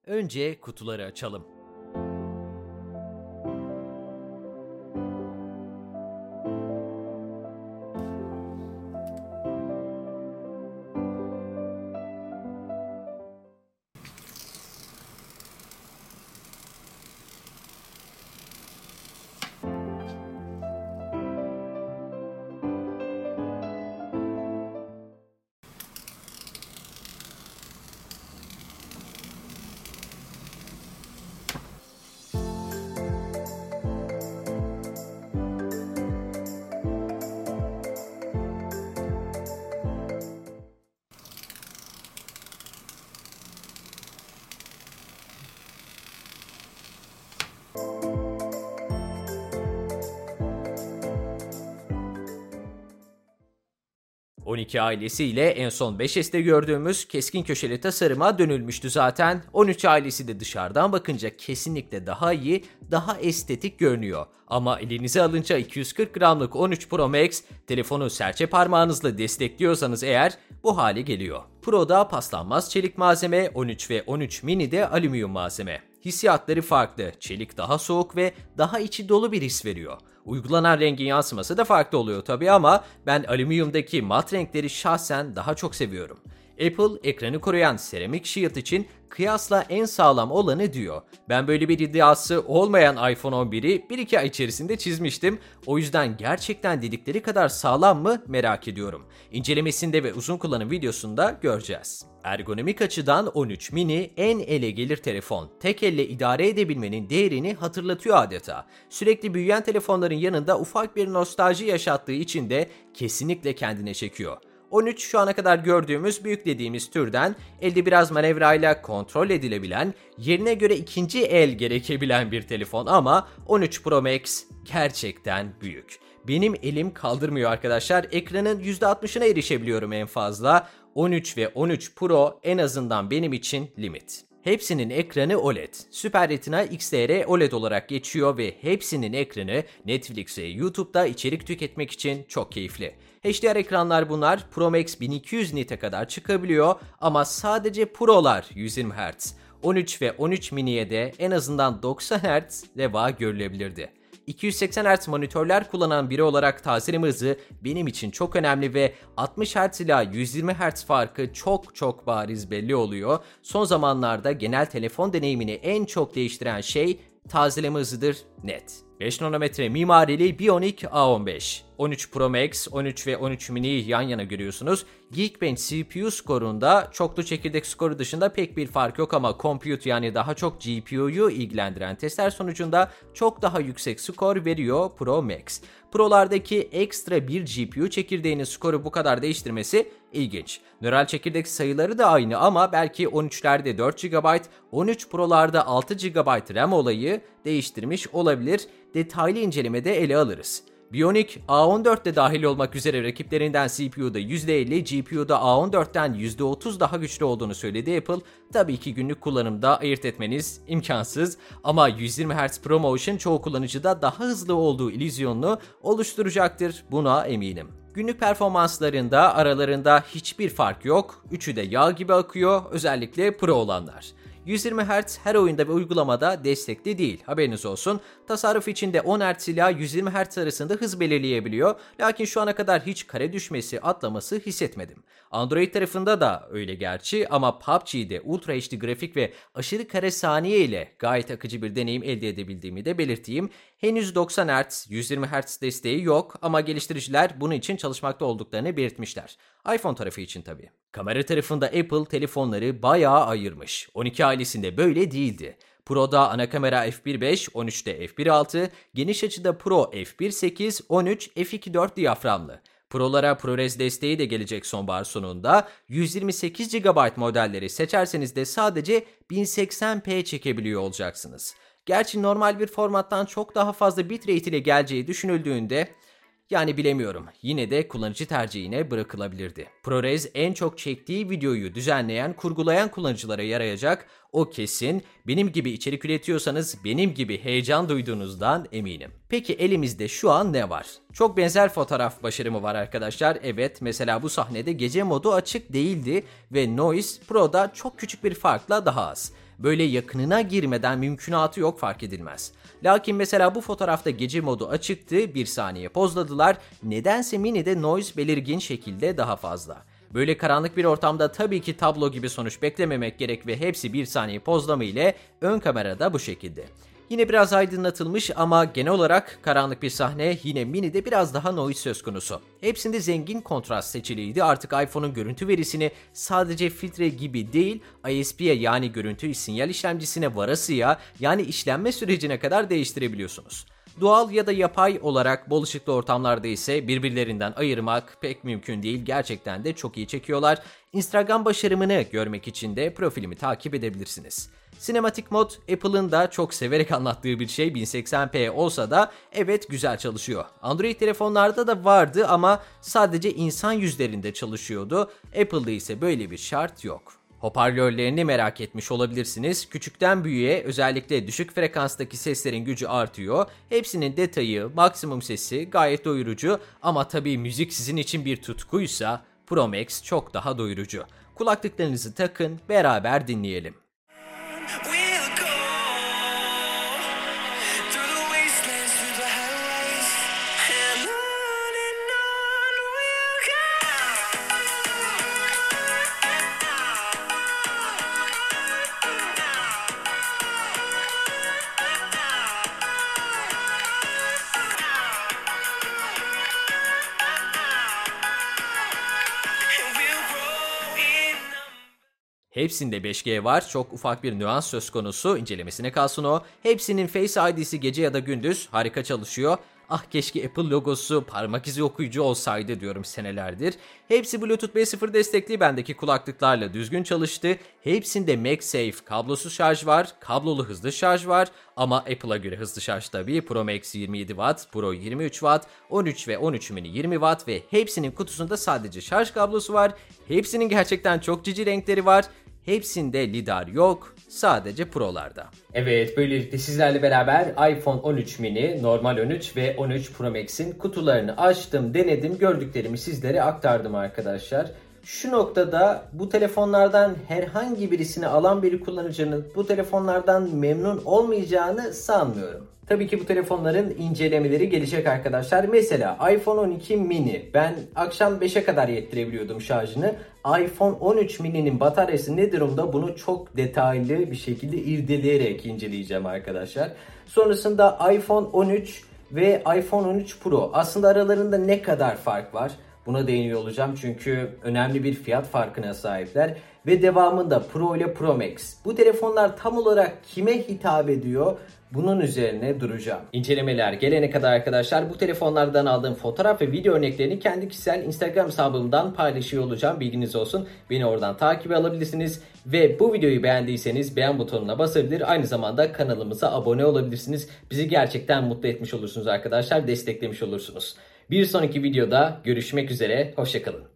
Önce kutuları açalım. On2 ailesiyle en son 5S'te gördüğümüz keskin köşeli tasarıma dönülmüştü zaten. 13 ailesi de dışarıdan bakınca kesinlikle daha iyi, daha estetik görünüyor. Ama elinize alınca 240 gramlık 13 Pro Max, telefonu serçe parmağınızla destekliyorsanız eğer bu hale geliyor. Pro'da paslanmaz çelik malzeme, 13 ve 13 mini'de alüminyum malzeme. Hissiyatları farklı, çelik daha soğuk ve daha içi dolu bir his veriyor. Uygulanan rengin yansıması da farklı oluyor tabii ama ben alüminyumdaki mat renkleri şahsen daha çok seviyorum. Apple, ekranı koruyan Ceramic Shield için kıyasla en sağlam olanı diyor. Ben böyle bir iddiası olmayan iPhone 11'i 1-2 ay içerisinde çizmiştim. O yüzden gerçekten dedikleri kadar sağlam mı merak ediyorum. İncelemesinde ve uzun kullanım videosunda göreceğiz. Ergonomik açıdan 13 mini en ele gelir telefon. Tek elle idare edebilmenin değerini hatırlatıyor adeta. Sürekli büyüyen telefonların yanında ufak bir nostalji yaşattığı için de kesinlikle kendine çekiyor. 13 şu ana kadar gördüğümüz büyük dediğimiz türden elde biraz manevrayla kontrol edilebilen, yerine göre ikinci el gerekebilen bir telefon ama 13 Pro Max gerçekten büyük. Benim elim kaldırmıyor arkadaşlar. Ekranın %60'ına erişebiliyorum en fazla. 13 ve 13 Pro en azından benim için limit. Hepsinin ekranı OLED. Super Retina XDR OLED olarak geçiyor ve hepsinin ekranı Netflix ve YouTube'da içerik tüketmek için çok keyifli. HDR ekranlar bunlar. Pro Max 1200 nite kadar çıkabiliyor ama sadece Pro'lar 120 Hz. 13 ve 13 mini'ye de en azından 90 Hz reva görülebilirdi. 280 Hz monitörler kullanan biri olarak tazeleme hızı benim için çok önemli ve 60 Hz ila 120 Hz farkı çok bariz belli oluyor. Son zamanlarda genel telefon deneyimini en çok değiştiren şey tazeleme hızıdır net. 5 nanometre mimarili Bionic A15. 13 Pro Max, 13 ve 13 mini'yi yan yana görüyorsunuz. Geekbench CPU skorunda çoklu çekirdek skoru dışında pek bir fark yok ama Compute yani daha çok GPU'yu ilgilendiren testler sonucunda çok daha yüksek skor veriyor Pro Max. Pro'lardaki ekstra bir GPU çekirdeğinin skoru bu kadar değiştirmesi ilginç. Nöral çekirdek sayıları da aynı ama belki 13'lerde 4 GB, 13 Pro'larda 6 GB RAM olayı değiştirmiş olabilir. Detaylı incelemede ele alırız. Bionic A14'te dahil olmak üzere rakiplerinden CPU'da %50, GPU'da A14'ten %30 daha güçlü olduğunu söyledi Apple. Tabii ki günlük kullanımda ayırt etmeniz imkansız ama 120 Hz ProMotion çoğu kullanıcıda daha hızlı olduğu illüzyonunu oluşturacaktır, buna eminim. Günlük performanslarında aralarında hiçbir fark yok. Üçü de yağ gibi akıyor, özellikle Pro olanlar. 120 Hz her oyunda ve uygulamada destekli değil, haberiniz olsun. Tasarruf içinde 10 Hz ila 120 Hz arasında hız belirleyebiliyor. Lakin şu ana kadar hiç kare düşmesi, atlaması hissetmedim. Android tarafında da öyle gerçi ama PUBG'de Ultra HD grafik ve aşırı kare saniye ile gayet akıcı bir deneyim elde edebildiğimi de belirteyim. Henüz 90 Hz, 120 Hz desteği yok ama geliştiriciler bunun için çalışmakta olduklarını belirtmişler. iPhone tarafı için tabii. Kamera tarafında Apple telefonları bayağı ayırmış. 12 ailesinde böyle değildi. Pro'da ana kamera f1.5, 13'te f1.6, geniş açıda Pro f1.8, 13 f2.4 diyaframlı. Pro'lara ProRes desteği de gelecek sonbahar sonunda. 128 GB modelleri seçerseniz de sadece 1080p çekebiliyor olacaksınız. Gerçi normal bir formattan çok daha fazla bitrate ile geleceği düşünüldüğünde yani bilemiyorum. Yine de kullanıcı tercihine bırakılabilirdi. ProRes en çok çektiği videoyu düzenleyen, kurgulayan kullanıcılara yarayacak. O kesin. Benim gibi içerik üretiyorsanız benim gibi heyecan duyduğunuzdan eminim. Peki elimizde şu an ne var? Çok benzer fotoğraf başarımı var arkadaşlar. Evet, mesela bu sahnede gece modu açık değildi ve Noise Pro'da çok küçük bir farkla daha az. Böyle yakınına girmeden mümkünatı yok fark edilmez. Lakin mesela bu fotoğrafta gece modu açıktı, 1 saniye pozladılar. Nedense Mini'de noise belirgin şekilde daha fazla. Böyle karanlık bir ortamda tabii ki tablo gibi sonuç beklememek gerek ve hepsi 1 saniye pozlama ile ön kamerada bu şekilde. Yine biraz aydınlatılmış ama genel olarak karanlık bir sahne, yine Mini'de biraz daha noise söz konusu. Hepsinde zengin kontrast seçiliydi. Artık iPhone'un görüntü verisini sadece filtre gibi değil, ISP'ye yani görüntü sinyal işlemcisine varasıya yani işlenme sürecine kadar değiştirebiliyorsunuz. Doğal ya da yapay olarak bol ışıklı ortamlarda ise birbirlerinden ayırmak pek mümkün değil. Gerçekten de çok iyi çekiyorlar. Instagram başarımını görmek için de profilimi takip edebilirsiniz. Sinematik mod Apple'ın da çok severek anlattığı bir şey, 1080p olsa da evet güzel çalışıyor. Android telefonlarda da vardı ama sadece insan yüzlerinde çalışıyordu. Apple'da ise böyle bir şart yok. Hoparlörlerini merak etmiş olabilirsiniz. Küçükten büyüğe özellikle düşük frekanstaki seslerin gücü artıyor. Hepsinin detayı, maksimum sesi gayet doyurucu ama tabii müzik sizin için bir tutkuysa Pro Max çok daha doyurucu. Kulaklıklarınızı takın, beraber dinleyelim. Hepsinde 5G var. Çok ufak bir nüans söz konusu. İncelemesine kalsın o. Hepsinin Face ID'si gece ya da gündüz harika çalışıyor. Ah keşke Apple logosu parmak izi okuyucu olsaydı diyorum senelerdir. Hepsi Bluetooth 5.0 destekli, bendeki kulaklıklarla düzgün çalıştı. Hepsinde MagSafe kablosuz şarj var, kablolu hızlı şarj var. Ama Apple'a göre hızlı şarj tabii. Pro Max 27 Watt, Pro 23 Watt, 13 ve 13 mini 20 Watt ve hepsinin kutusunda sadece şarj kablosu var. Hepsinin gerçekten çok cici renkleri var. Hepsinde lidar yok, sadece Pro'larda. Evet, böylelikle sizlerle beraber iPhone 13 mini, normal 13 ve 13 Pro Max'in kutularını açtım, denedim, gördüklerimi sizlere aktardım arkadaşlar. Şu noktada bu telefonlardan herhangi birisini alan bir kullanıcının bu telefonlardan memnun olmayacağını sanmıyorum. Tabii ki bu telefonların incelemeleri gelecek arkadaşlar. Mesela iPhone 12 mini. Ben akşam 5'e kadar yettirebiliyordum şarjını. iPhone 13 mini'nin bataryası ne durumda? Bunu çok detaylı bir şekilde irdeleyerek inceleyeceğim arkadaşlar. Sonrasında iPhone 13 ve iPhone 13 Pro. Aslında aralarında ne kadar fark var? Buna değiniyor olacağım çünkü önemli bir fiyat farkına sahipler. Ve devamında Pro ile Pro Max. Bu telefonlar tam olarak kime hitap ediyor? Bunun üzerine duracağım. İncelemeler gelene kadar arkadaşlar bu telefonlardan aldığım fotoğraf ve video örneklerini kendi kişisel Instagram hesabımdan paylaşıyor olacağım. Bilginiz olsun. Beni oradan takip alabilirsiniz. Ve bu videoyu beğendiyseniz beğen butonuna basabilir. Aynı zamanda kanalımıza abone olabilirsiniz. Bizi gerçekten mutlu etmiş olursunuz arkadaşlar. Desteklemiş olursunuz. Bir sonraki videoda görüşmek üzere. Hoşça kalın.